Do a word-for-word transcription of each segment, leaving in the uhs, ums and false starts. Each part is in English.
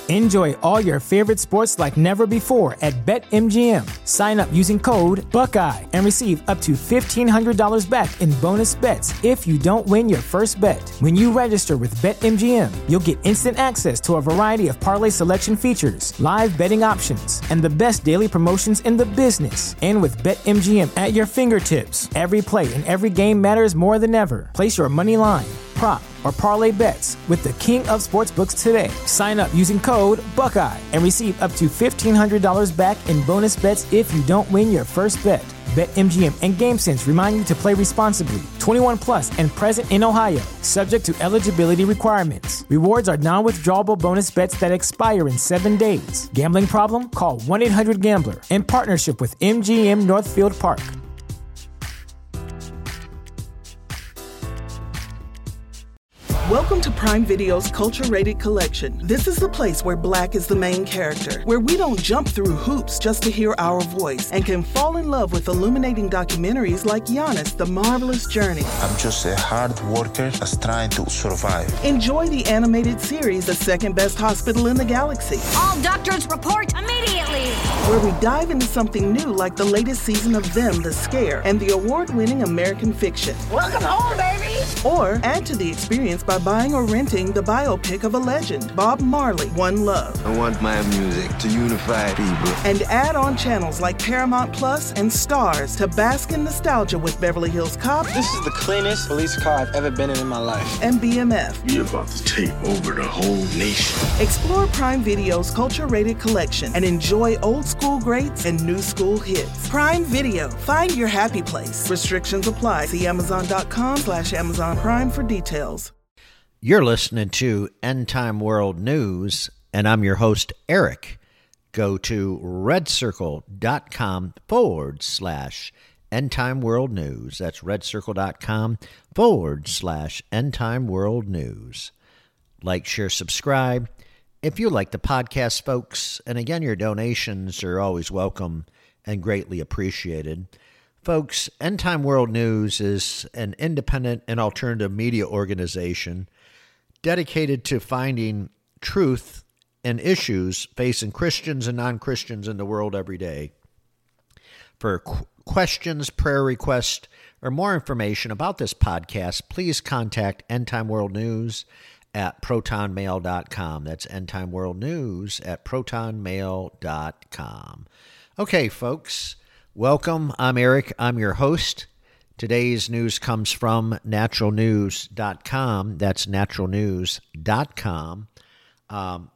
Enjoy all your favorite sports like never before at BetMGM. Sign up using code Buckeye and receive up to fifteen hundred dollars back in bonus bets if you don't win your first bet. When you register with BetMGM, you'll get instant access to a variety of parlay selection features, live betting options, and the best daily promotions in the business. And with BetMGM at your fingertips, every play and every game matters more than ever. Place your money line, prop, or parlay bets with the king of sportsbooks today. Sign up using code Buckeye and receive up to fifteen hundred dollars back in bonus bets if you don't win your first bet. BetMGM and GameSense remind you to play responsibly. twenty-one plus and present in Ohio, subject to eligibility requirements. Rewards are non-withdrawable bonus bets that expire in seven days. Gambling problem? Call one eight hundred gambler in partnership with M G M Northfield Park. Welcome to Prime Video's Culture-Rated Collection. This is the place where Black is the main character, where we don't jump through hoops just to hear our voice, and can fall in love with illuminating documentaries like Giannis, The Marvelous Journey. I'm just a hard worker that's trying to survive. Enjoy the animated series, The Second Best Hospital in the Galaxy. All doctors report immediately! Where we dive into something new like the latest season of Them, The Scare, and the award-winning American Fiction. Welcome home, baby! Or add to the experience by buying or renting the biopic of a legend, Bob Marley, One Love. I want my music to unify people. And add on channels like Paramount Plus and Stars to bask in nostalgia with Beverly Hills Cop. This is the cleanest police car I've ever been in in my life. And B M F. You're about to take over the whole nation. Explore Prime Video's Culture-Rated Collection and enjoy old school greats and new school hits. Prime Video. Find your happy place. Restrictions apply. See Amazon.com slash Amazon Prime for details. You're listening to End Time World News, and I'm your host, Eric. Go to redcircle.com forward slash End Time World News. That's redcircle.com forward slash End Time World News. Like, share, subscribe. If you like the podcast, folks, and again, your donations are always welcome and greatly appreciated. Folks, End Time World News is an independent and alternative media organization dedicated to finding truth and issues facing Christians and non-Christians in the world every day. For qu- questions, prayer requests, or more information about this podcast, please contact End Time World News at proton mail dot com. That's End Time World News at proton mail dot com. Okay, folks, welcome. I'm Eric. I'm your host. Today's news comes from natural news dot com. That's natural news dot com. Um,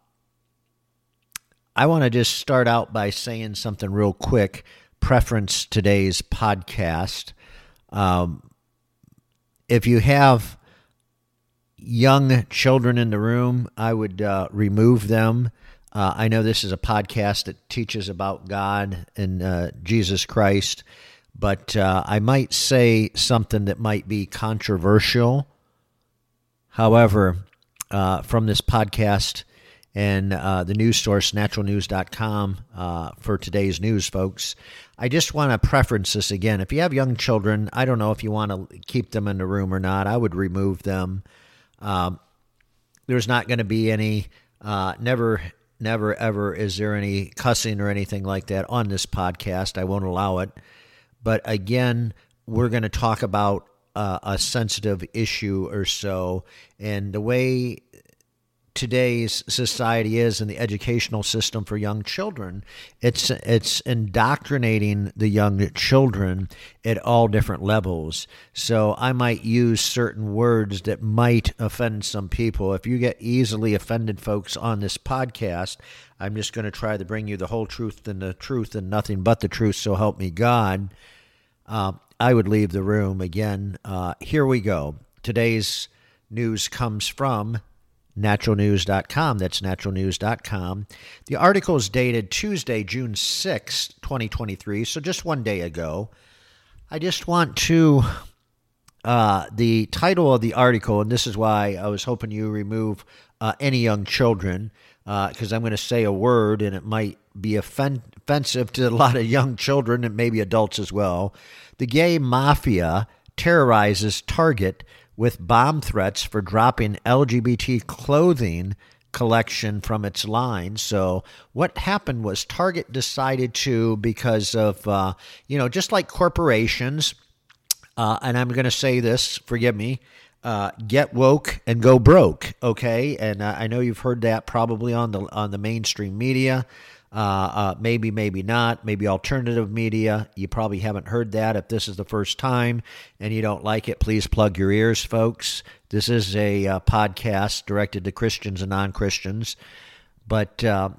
I want to just start out by saying something real quick, preference today's podcast. Um, if you have young children in the room, I would uh, remove them. Uh, I know this is a podcast that teaches about God and uh, Jesus Christ, but uh, I might say something that might be controversial. However, uh, from this podcast and uh, the news source, natural news dot com, uh, for today's news, folks, I just want to preference this again. If you have young children, I don't know if you want to keep them in the room or not. I would remove them. Um, there's not going to be any, uh, never, never, ever is there any cussing or anything like that on this podcast. I won't allow it. But again, we're going to talk about uh, a sensitive issue or so. And the way today's society is in the educational system for young children, it's it's indoctrinating the young children at all different levels. So I might use certain words that might offend some people. If you get easily offended, folks, on this podcast, I'm just going to try to bring you the whole truth and the truth and nothing but the truth, so help me God. Uh, I would leave the room again. Uh, here we go. Today's news comes from natural news dot com. That's natural news dot com. The article is dated Tuesday, June sixth, twenty twenty-three, so just one day ago. I just want to, uh, the title of the article, and this is why I was hoping you remove uh, any young children, because uh, I'm going to say a word and it might be offen- offensive to a lot of young children and maybe adults as well. The gay mafia terrorizes Target with bomb threats for dropping L G B T clothing collection from its line. So what happened was Target decided to, because of, uh, you know, just like corporations, uh, and I'm going to say this, forgive me, uh, get woke and go broke, okay? And uh, I know you've heard that probably on the on the mainstream media. Uh, uh, maybe, maybe not. Maybe alternative media. You probably haven't heard that. If this is the first time and you don't like it, please plug your ears, folks. This is a uh, podcast directed to Christians and non-Christians. But uh,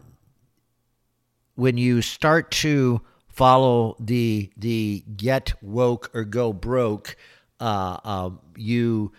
when you start to follow the the get woke or go broke, uh, uh, you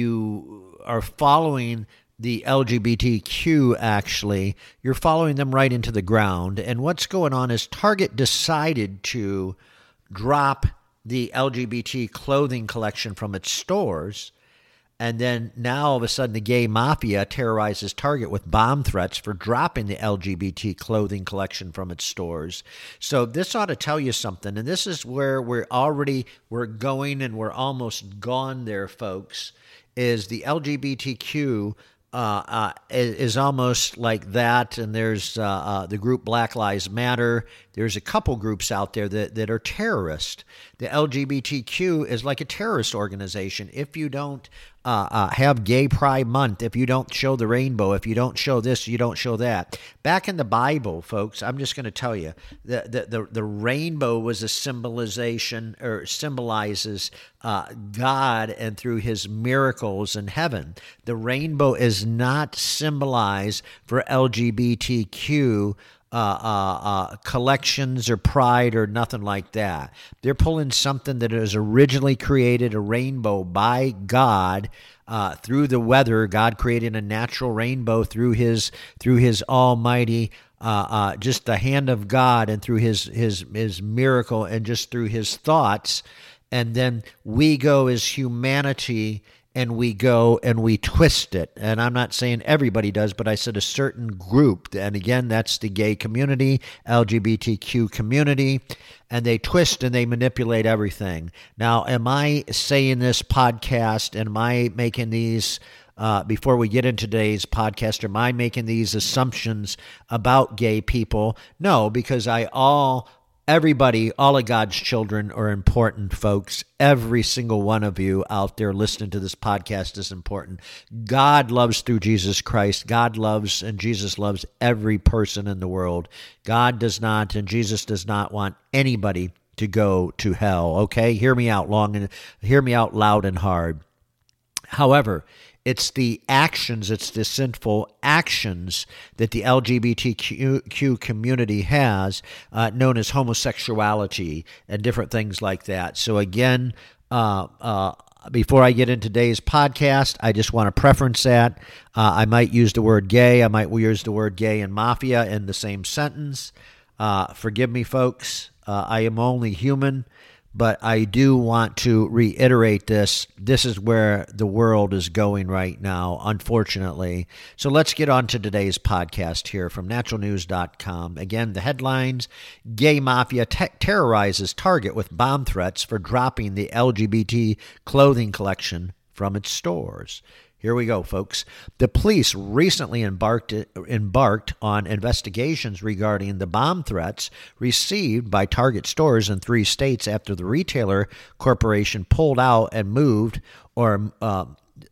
you are following the L G B T Q, actually, you're following them right into the ground. And what's going on is Target decided to drop the L G B T clothing collection from its stores. And then now all of a sudden the gay mafia terrorizes Target with bomb threats for dropping the L G B T clothing collection from its stores. So this ought to tell you something. And this is where we're already, we're going and we're almost gone there, folks, is the L G B T Q Uh, uh, is, is almost like that, and there's uh, uh, the group Black Lives Matter. There's a couple groups out there that, that are terrorist. The L G B T Q is like a terrorist organization. If you don't uh, uh, have Gay Pride Month, if you don't show the rainbow, if you don't show this, you don't show that. Back in the Bible, folks, I'm just going to tell you, the, the, the, the rainbow was a symbolization, or symbolizes uh, God and through his miracles in heaven. The rainbow is not symbolized for L G B T Q Uh, uh, uh, collections or pride or nothing like that. They're pulling something that is originally created, a rainbow by God uh, through the weather. God created a natural rainbow through his through his almighty, uh, uh, just the hand of God, and through his his his miracle, and just through his thoughts. And then we go as humanity, and we go and we twist it. And I'm not saying everybody does, but I said a certain group. And again, that's the gay community, L G B T Q community, and they twist and they manipulate everything. Now, am I saying this podcast, and am I making these, uh, before we get into today's podcast, am I making these assumptions about gay people? No, because I all Everybody, all of God's children are important, folks. Every single one of you out there listening to this podcast is important. God loves through Jesus Christ. God loves and Jesus loves every person in the world. God does not and Jesus does not want anybody to go to hell, okay? Hear me out long and hear me out loud and hard. However, it's the actions, it's the sinful actions that the L G B T Q community has, uh, known as homosexuality and different things like that. So again, uh, uh, before I get into today's podcast, I just want to preference that. Uh, I might use the word gay. I might use the word gay and mafia in the same sentence. Uh, forgive me, folks. Uh, I am only human. But I do want to reiterate this. This is where the world is going right now, unfortunately. So let's get on to today's podcast here from natural news dot com. Again, the headlines: Gay Mafia te- terrorizes Target with bomb threats for dropping the L G B T clothing collection from its stores. Here we go, folks. The police recently embarked embarked on investigations regarding the bomb threats received by Target stores in three states after the retailer corporation pulled out and moved or uh,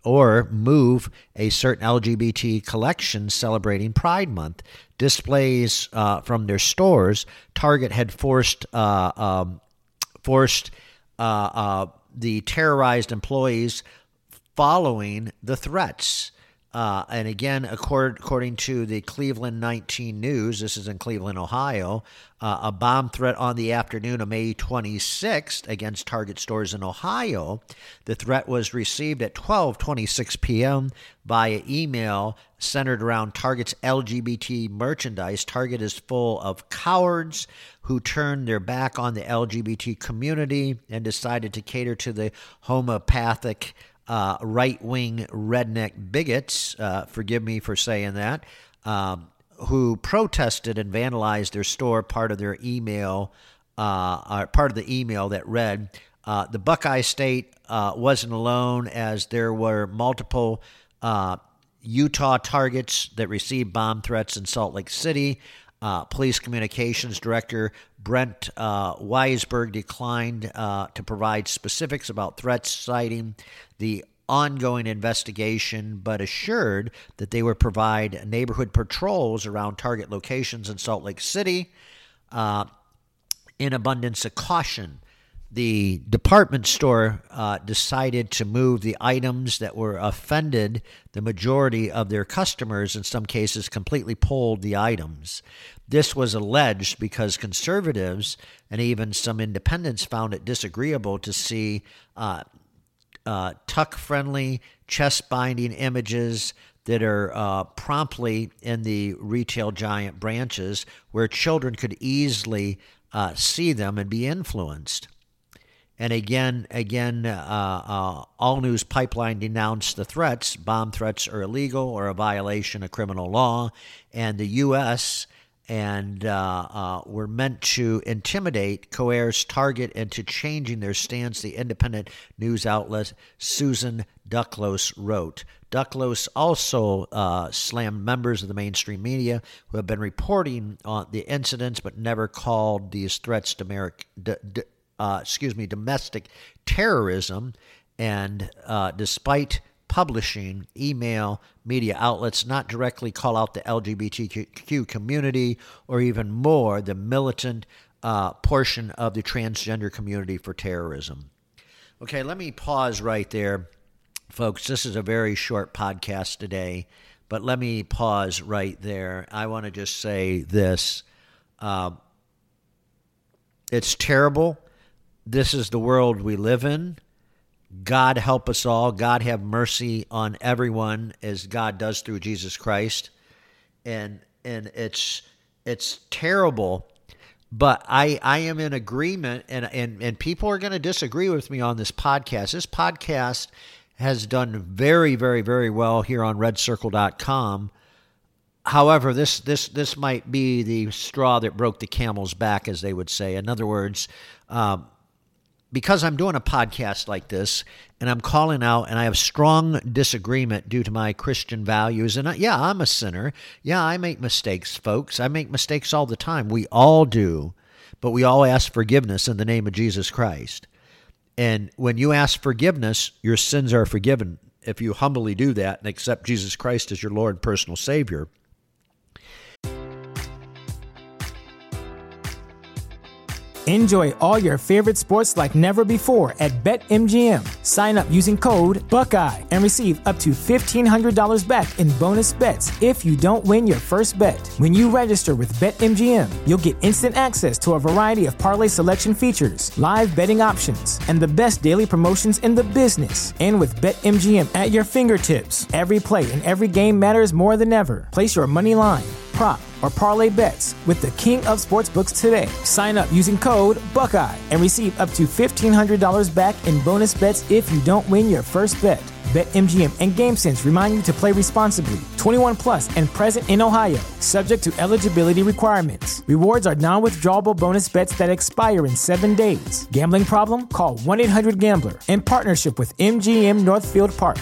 or move a certain L G B T collection celebrating Pride Month. Displays uh, from their stores, Target had forced uh, um, forced uh, uh, the terrorized employees following the threats. Uh, and again, accord, according to the Cleveland nineteen News, this is in Cleveland, Ohio, uh, a bomb threat on the afternoon of May twenty-sixth against Target stores in Ohio. The threat was received at twelve twenty-six p.m. via email centered around Target's L G B T merchandise. Target is full of cowards who turned their back on the L G B T community and decided to cater to the homopathic Uh, right-wing redneck bigots, uh, forgive me for saying that, um, who protested and vandalized their store. Part of their email, uh, or part of the email that read, uh, the Buckeye State uh, wasn't alone, as there were multiple uh, Utah targets that received bomb threats in Salt Lake City. Uh, Police Communications Director Brent uh, Weisberg declined uh, to provide specifics about threats, citing the ongoing investigation, but assured that they would provide neighborhood patrols around target locations in Salt Lake City uh, in abundance of caution. The department store uh, decided to move the items that were offended the majority of their customers, in some cases completely pulled the items. This was alleged because conservatives and even some independents found it disagreeable to see uh, uh, tuck-friendly, chest-binding images that are uh, promptly in the retail giant branches where children could easily uh, see them and be influenced. And again, again, uh, uh, All News Pipeline denounced the threats. Bomb threats are illegal or a violation of criminal law. And the U S and uh, uh, were meant to intimidate, coerce, target into changing their stance, the independent news outlet Susan Duclos wrote. Duclos also uh, slammed members of the mainstream media who have been reporting on the incidents but never called these threats domeric, d- d- Uh, excuse me, domestic terrorism, and uh, despite publishing email media outlets not directly call out the L G B T Q community or even more the militant uh, portion of the transgender community for terrorism. Okay, let me pause right there, folks. This is a very short podcast today, but let me pause right there. I want to just say this. Uh, it's terrible. This is the world we live in. God help us all. God have mercy on everyone as God does through Jesus Christ. And and it's it's terrible, but I, I am in agreement, and, and, and people are going to disagree with me on this podcast. This podcast has done very, very, very well here on red circle dot com. However, this this this might be the straw that broke the camel's back, as they would say. In other words, um, because I'm doing a podcast like this and I'm calling out and I have strong disagreement due to my Christian values. And I, yeah, I'm a sinner. Yeah, I make mistakes, folks. I make mistakes all the time. We all do, but we all ask forgiveness in the name of Jesus Christ. And when you ask forgiveness, your sins are forgiven. If you humbly do that and accept Jesus Christ as your Lord and personal Savior. Enjoy all your favorite sports like never before at BetMGM. Sign up using code Buckeye and receive up to fifteen hundred dollars back in bonus bets if you don't win your first bet. When you register with BetMGM, you'll get instant access to a variety of parlay selection features, live betting options, and the best daily promotions in the business. And with BetMGM at your fingertips, every play and every game matters more than ever. Place your money line, prop, or parlay bets with the king of sportsbooks today. Sign up using code Buckeye and receive up to fifteen hundred dollars back in bonus bets if you don't win your first bet. BetMGM and GameSense remind you to play responsibly. twenty-one plus and present in Ohio, subject to eligibility requirements. Rewards are non-withdrawable bonus bets that expire in seven days. Gambling problem? Call one eight hundred gambler in partnership with M G M Northfield Park.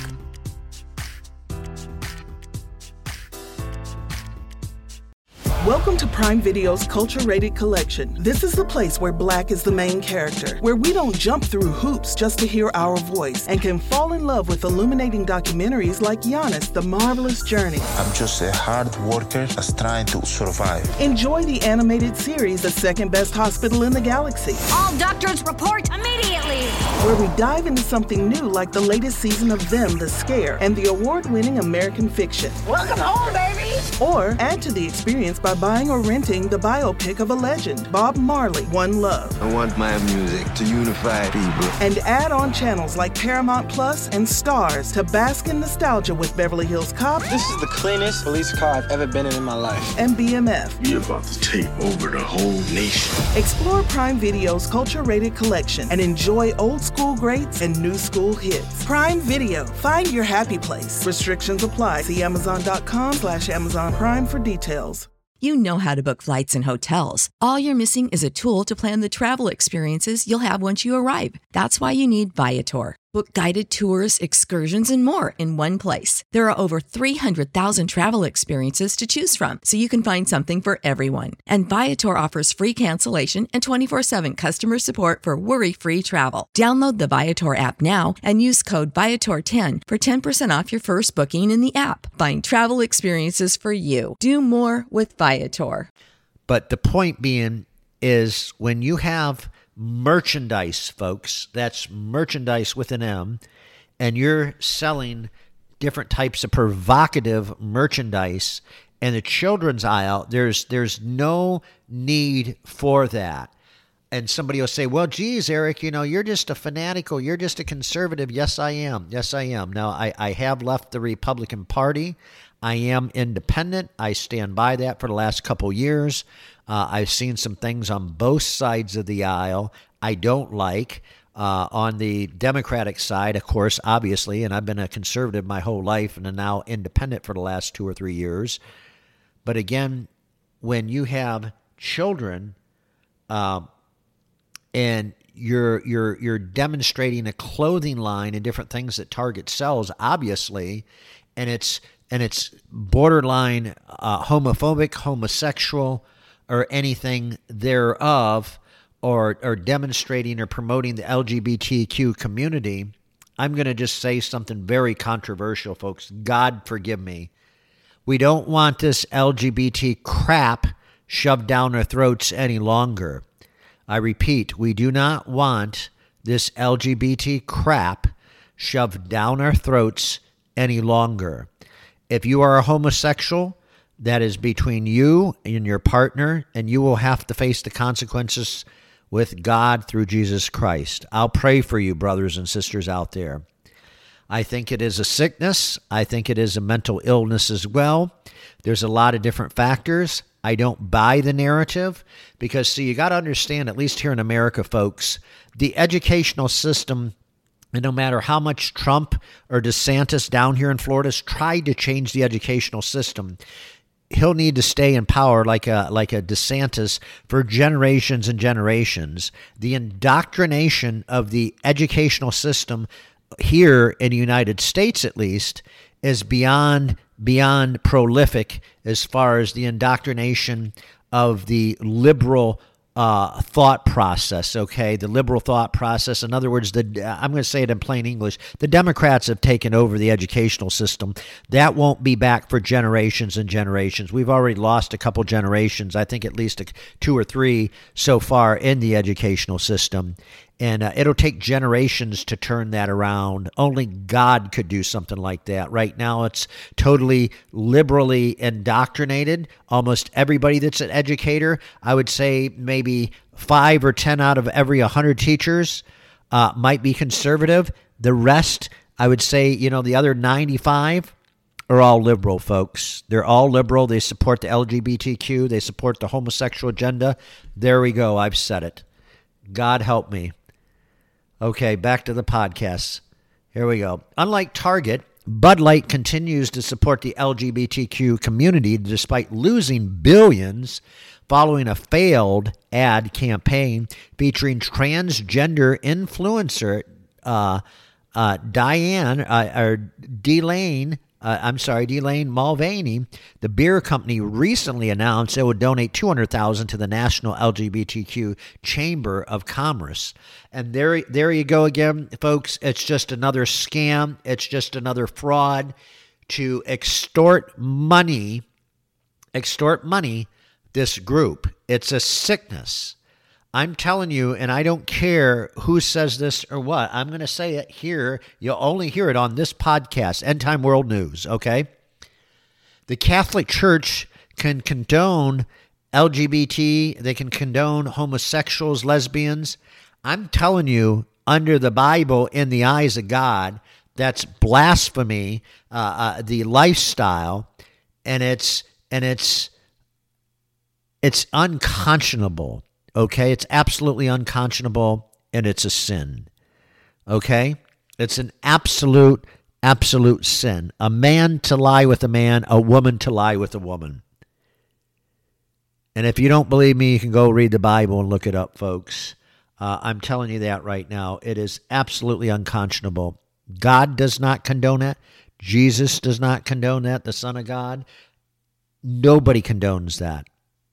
Welcome to Prime Video's Culture-Rated Collection. This is the place where Black is the main character, where we don't jump through hoops just to hear our voice, and can fall in love with illuminating documentaries like Giannis, The Marvelous Journey. I'm just a hard worker that's trying to survive. Enjoy the animated series, The Second Best Hospital in the Galaxy. All doctors report immediately. Where we dive into something new like the latest season of Them, The Scare, and the award-winning American Fiction. Welcome home, baby. Or add to the experience by buying or renting the biopic of a legend, Bob Marley, One Love. I want my music to unify people. And add on channels like Paramount Plus and Stars to bask in nostalgia with Beverly Hills Cop. This is the cleanest police car I've ever been in in my life. And B M F. We're about to take over the whole nation. Explore Prime Video's Culture-Rated Collection and enjoy old school greats and new school hits. Prime Video. Find your happy place. Restrictions apply. See Amazon.com slash Amazon Prime for details. You know how to book flights and hotels. All you're missing is a tool to plan the travel experiences you'll have once you arrive. That's why you need Viator. Book guided tours, excursions, and more in one place. There are over three hundred thousand travel experiences to choose from, so you can find something for everyone. And Viator offers free cancellation and twenty-four seven customer support for worry-free travel. Download the Viator app now and use code Viator ten for ten percent off your first booking in the app. Find travel experiences for you. Do more with Viator. But the point being is when you have merchandise, folks, that's merchandise with an M, and you're selling different types of provocative merchandise in the children's aisle, there's there's no need for that. And somebody will say, well, geez, Eric, you know, you're just a fanatical. You're just a conservative. Yes, I am. Yes, I am. Now, I, I have left the Republican Party. I am independent. I stand by that for the last couple years. Uh, I've seen some things on both sides of the aisle I don't like. Uh, on the Democratic side, of course, obviously, and I've been a conservative my whole life and am now independent for the last two or three years. But again, when you have children, uh, and you're you're you're demonstrating a clothing line and different things that Target sells, obviously, and it's and it's borderline uh, homophobic, homosexual, or anything thereof, or or demonstrating or promoting the L G B T Q community, I'm going to just say something very controversial, folks. God forgive me. We don't want this L G B T crap shoved down our throats any longer. I repeat, we do not want this L G B T crap shoved down our throats any longer. If you are a homosexual, that is between you and your partner, and you will have to face the consequences with God through Jesus Christ. I'll pray for you, brothers and sisters out there. I think it is a sickness. I think it is a mental illness as well. There's a lot of different factors. I don't buy the narrative because, see, you got to understand, at least here in America, folks, the educational system, and no matter how much Trump or DeSantis down here in Florida has tried to change the educational system, he'll need to stay in power like a like a DeSantis for generations and generations. The indoctrination of the educational system here in the United States, at least, is beyond beyond prolific as far as the indoctrination of the liberal uh, thought process, okay? The liberal thought process. In other words, the I'm going to say it in plain English. The Democrats have taken over the educational system. That won't be back for generations and generations. We've already lost a couple generations, I think at least a, two or three so far in the educational system. And uh, it'll take generations to turn that around. Only God could do something like that. Right now, it's totally liberally indoctrinated. Almost everybody that's an educator, I would say maybe five or ten out of every one hundred teachers uh, might be conservative. The rest, I would say, you know, the other ninety-five are all liberal, folks. They're all liberal. They support the L G B T Q. They support the homosexual agenda. There we go. I've said it. God help me. Okay, back to the podcast. Here we go. Unlike Target, Bud Light continues to support the L G B T Q community despite losing billions following a failed ad campaign featuring transgender influencer uh, uh, Diane uh, or Delane. Uh, I'm sorry, Delane Mulvaney. The beer company recently announced it would donate two hundred thousand dollars to the National L G B T Q Chamber of Commerce. And there, there you go again, folks. It's just another scam. It's just another fraud to extort money, extort money, this group. It's a sickness. I'm telling you, and I don't care who says this or what, I'm going to say it here. You'll only hear it on this podcast, End Time World News, okay? The Catholic Church can condone L G B T. They can condone homosexuals, lesbians. I'm telling you, under the Bible, in the eyes of God, that's blasphemy, uh, uh, the lifestyle, and it's and it's it's unconscionable. Okay, it's absolutely unconscionable, and it's a sin. Okay, it's an absolute, absolute sin. A man to lie with a man, a woman to lie with a woman. And if you don't believe me, you can go read the Bible and look it up, folks. Uh, I'm telling you that right now. It is absolutely unconscionable. God does not condone it. Jesus does not condone that, the Son of God. Nobody condones that.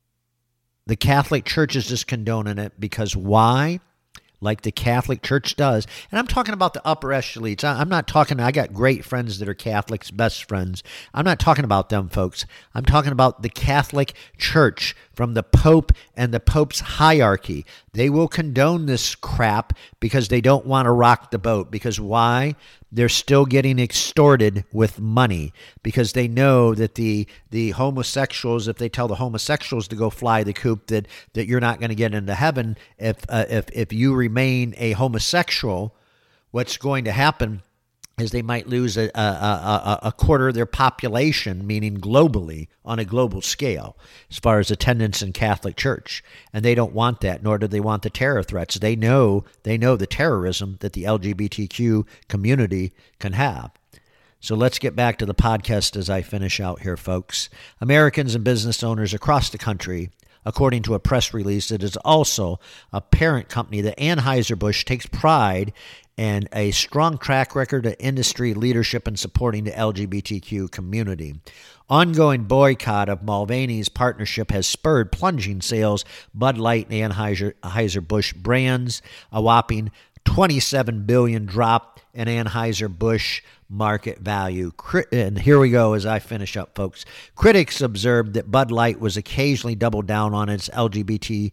The Catholic Church is just condoning it because why? Like the Catholic Church does. And I'm talking about the upper echelons. I'm not talking, I got great friends that are Catholics, best friends. I'm not talking about them, folks. I'm talking about the Catholic Church from the Pope and the Pope's hierarchy. They will condone this crap because they don't want to rock the boat. Because why? They're still getting extorted with money because they know that the the homosexuals, if they tell the homosexuals to go fly the coop, that that you're not going to get into heaven if uh, if if you remain a homosexual. What's going to happen is they might lose a, a, a, a quarter of their population, meaning globally, on a global scale, as far as attendance in Catholic Church. And they don't want that, nor do they want the terror threats. They know they know the terrorism that the L G B T Q community can have. So let's get back to the podcast as I finish out here, folks. Americans and business owners across the country, according to a press release, it is also a parent company that Anheuser-Busch takes pride and a strong track record of industry leadership in supporting the L G B T Q community. Ongoing boycott of Mulvaney's partnership has spurred plunging sales Bud Light and Anheuser-Busch brands, a whopping twenty-seven billion dollars drop in Anheuser-Busch market value. And here we go as I finish up, folks. Critics observed that Bud Light was occasionally doubled down on its L G B T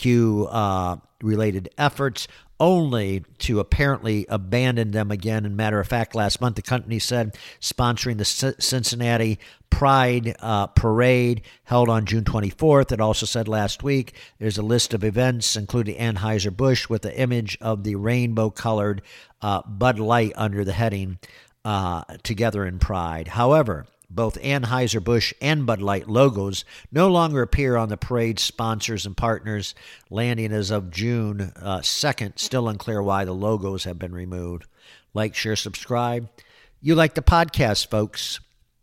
Q uh, related efforts, only to apparently abandon them again. And matter of fact, last month the company said sponsoring the C- Cincinnati Pride uh, Parade held on June twenty-fourth. It also said last week there's a list of events, including Anheuser-Busch, with the image of the rainbow-colored uh, Bud Light under the heading uh, Together in Pride. However, both Anheuser-Busch and Bud Light logos no longer appear on the parade sponsors and partners, landing as of June uh, second. Still unclear why the logos have been removed. Like, share, subscribe. You like the podcast, folks.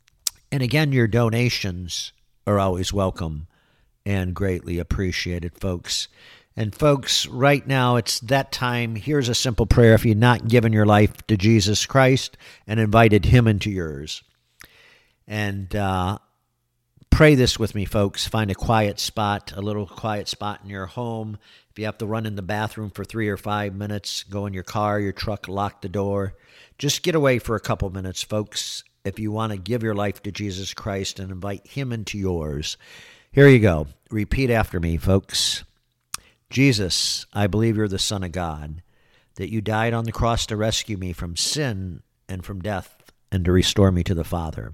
And again, your donations are always welcome and greatly appreciated, folks. And folks, right now it's that time. Here's a simple prayer if you've not given your life to Jesus Christ and invited him into yours. And uh, pray this with me, folks. Find a quiet spot, a little quiet spot in your home. If you have to run in the bathroom for three or five minutes, go in your car, your truck, lock the door. Just get away for a couple minutes, folks, if you want to give your life to Jesus Christ and invite him into yours. Here you go. Repeat after me, folks. Jesus, I believe you're the Son of God, that you died on the cross to rescue me from sin and from death and to restore me to the Father.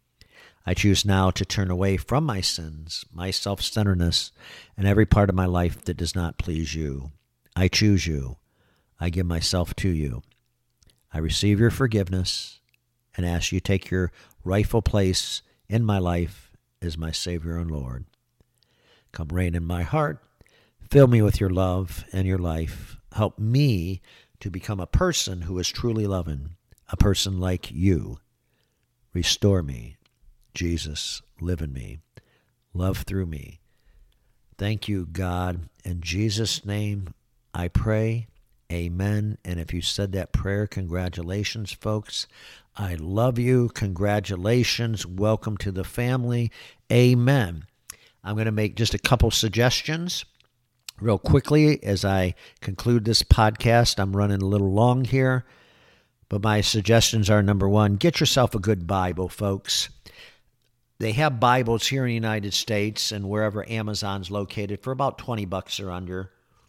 I choose now to turn away from my sins, my self-centeredness, and every part of my life that does not please you. I choose you. I give myself to you. I receive your forgiveness and ask you to take your rightful place in my life as my Savior and Lord. Come reign in my heart. Fill me with your love and your life. Help me to become a person who is truly loving, a person like you. Restore me. Jesus, live in me. Love through me. Thank you, God. In Jesus' name, I pray. Amen. And if you said that prayer, congratulations, folks. I love you. Congratulations. Welcome to the family. Amen. I'm going to make just a couple suggestions real quickly as I conclude this podcast. I'm running a little long here, but my suggestions are, number one, get yourself a good Bible, folks. They have Bibles here in the United States and wherever Amazon's located for about twenty bucks or under.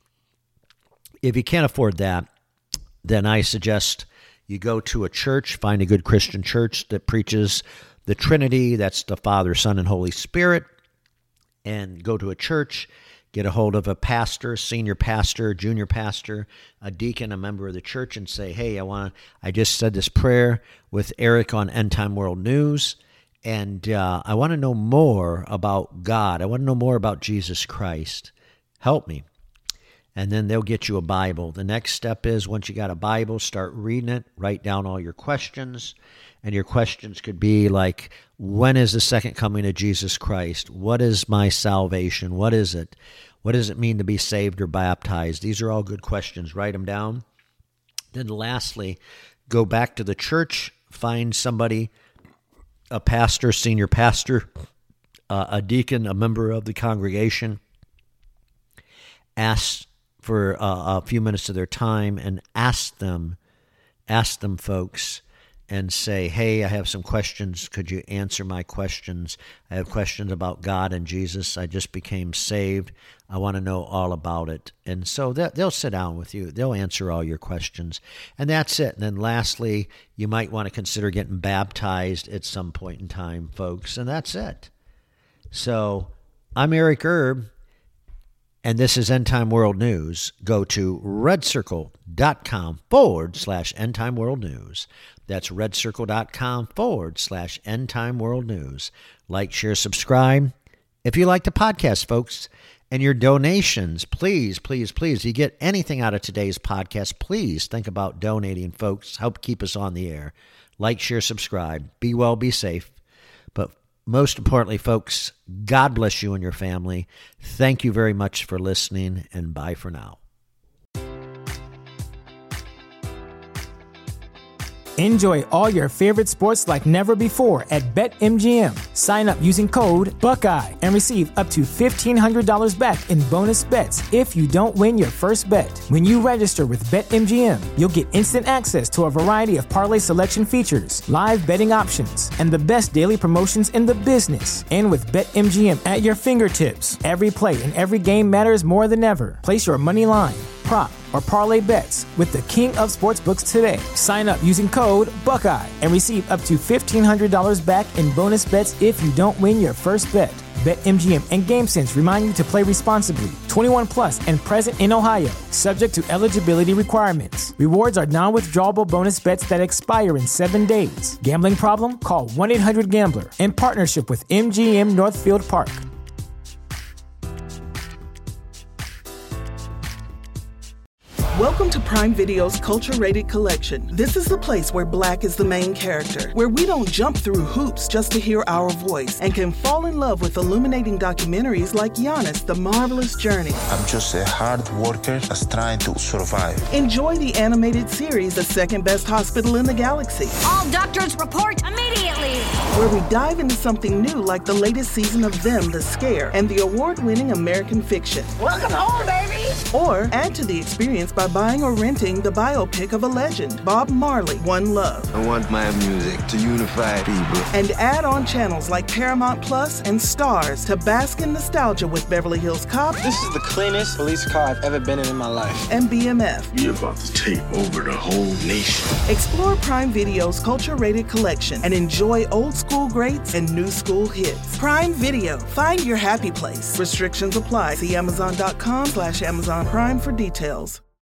If you can't afford that, then I suggest you go to a church, find a good Christian church that preaches the Trinity, that's the Father, Son, and Holy Spirit, and go to a church, get a hold of a pastor, senior pastor, junior pastor, a deacon, a member of the church, and say, hey, I want I just said this prayer with Eric on End Time World News, and uh, I want to know more about God. I want to know more about Jesus Christ. Help me. And then they'll get you a Bible. The next step is, once you got a Bible, start reading it, write down all your questions. And your questions could be like, when is the second coming of Jesus Christ? What is my salvation? What is it? What does it mean to be saved or baptized? These are all good questions. Write them down. Then lastly, go back to the church, find somebody, a pastor, senior pastor, uh, a deacon, a member of the congregation. Ask for uh, a few minutes of their time and ask them, ask them folks, and say, hey, I have some questions. Could you answer my questions? I have questions about God and Jesus. I just became saved. I want to know all about it. And so they'll sit down with you. They'll answer all your questions. And that's it. And then lastly, you might want to consider getting baptized at some point in time, folks. And that's it. So I'm Eric Erb, and this is End Time World News. Go to redcircle.com forward slash End Time World News. That's redcircle.com forward slash End Time World News. Like, share, subscribe. If you like the podcast, folks, and your donations, please, please, please, if you get anything out of today's podcast, please think about donating, folks. Help keep us on the air. Like, share, subscribe. Be well, be safe. But most importantly, folks, God bless you and your family. Thank you very much for listening, and bye for now. Enjoy all your favorite sports like never before at BetMGM. Sign up using code Buckeye and receive up to fifteen hundred dollars back in bonus bets if you don't win your first bet. When you register with BetMGM, you'll get instant access to a variety of parlay selection features, live betting options, and the best daily promotions in the business. And with BetMGM at your fingertips, every play and every game matters more than ever. Place your money line, prop, or parlay bets with the king of sportsbooks today. Sign up using code Buckeye and receive up to fifteen hundred dollars back in bonus bets if you don't win your first bet. BetMGM and GameSense remind you to play responsibly. twenty-one plus and present in Ohio, subject to eligibility requirements. Rewards are non-withdrawable bonus bets that expire in seven days. Gambling problem? Call one eight hundred gambler in partnership with M G M Northfield Park. Welcome to Prime Video's Culture Rated Collection. This is the place where Black is the main character, where we don't jump through hoops just to hear our voice, and can fall in love with illuminating documentaries like Giannis, The Marvelous Journey. I'm just a hard worker that's trying to survive. Enjoy the animated series, The Second Best Hospital in the Galaxy. All doctors report immediately. Where we dive into something new like the latest season of Them, The Scare, and the award-winning American Fiction. Welcome home, baby. Or add to the experience by buying or renting the biopic of a legend, Bob Marley, One Love. I want my music to unify people. And add on channels like Paramount Plus and Stars to bask in nostalgia with Beverly Hills Cop. This is the cleanest police car I've ever been in in my life. And B M F. You're about to take over the whole nation. Explore Prime Video's culture-rated collection and enjoy old school greats and new school hits. Prime Video. Find your happy place. Restrictions apply. See Amazon.com slash Amazon Prime for details.